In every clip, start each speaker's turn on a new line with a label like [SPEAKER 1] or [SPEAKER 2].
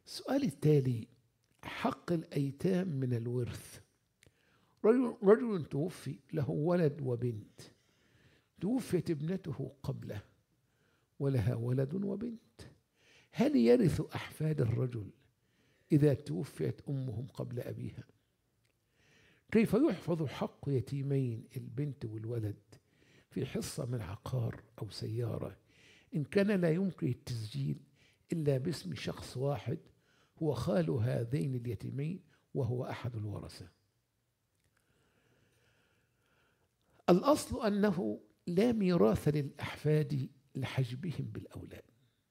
[SPEAKER 1] السؤال التالي: حق الأيتام من الورث. رجل توفي له ولد وبنت، توفيت ابنته قبله ولها ولد وبنت، هل يرث أحفاد الرجل إذا توفيت أمهم قبل أبيها؟ كيف يحفظ حق يتيمين البنت والولد في حصة من عقار أو سيارة إن كان لا يمكن التسجيل إلا باسم شخص واحد هو خال هذين اليتيمين وهو أحد الورثة؟ الأصل أنه لا ميراث للأحفاد لحجبهم بالأولاد.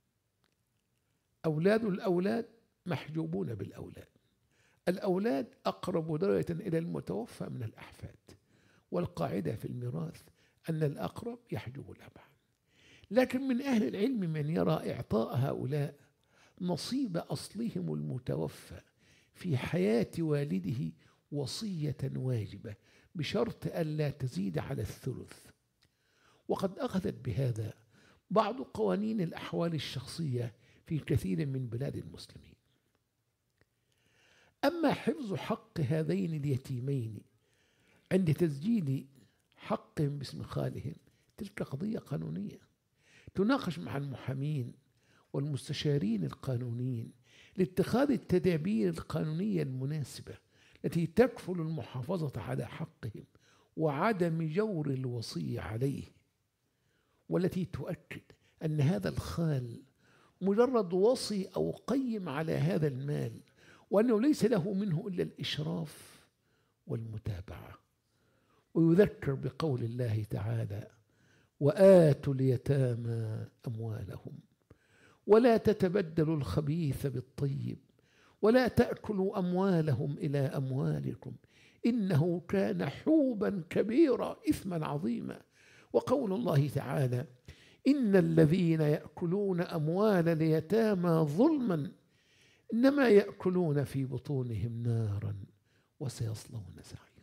[SPEAKER 1] أولاد الأولاد محجوبون بالأولاد. الأولاد أقرب درجة إلى المتوفى من الأحفاد، والقاعدة في الميراث أن الأقرب يحجب الأبعد. لكن من أهل العلم من يرى إعطاء هؤلاء نصيب أصلهم المتوفى في حياة والده وصية واجبة بشرط ألا تزيد على الثلث، وقد أخذت بهذا بعض قوانين الأحوال الشخصية في كثير من بلاد المسلمين. أما حفظ حق هذين اليتيمين عند تسجيل حقهم باسم خالهم تلك قضية قانونية تناقش مع المحامين والمستشارين القانونيين لاتخاذ التدابير القانونية المناسبة التي تكفل المحافظة على حقهم وعدم جور الوصي عليه، والتي تؤكد أن هذا الخال مجرد وصي أو قيم على هذا المال، وأنه ليس له منه إلا الإشراف والمتابعة. ويذكر بقول الله تعالى: وآتوا اليتامى أموالهم ولا تتبدلوا الخبيث بالطيب ولا تأكلوا أموالهم إلى أموالكم إنه كان حوبا كبيرا إثما عظيما. وقول الله تعالى: إن الذين يأكلون أموال اليتامى ظلما إنما يأكلون في بطونهم نارا وسيصلون سعيرا.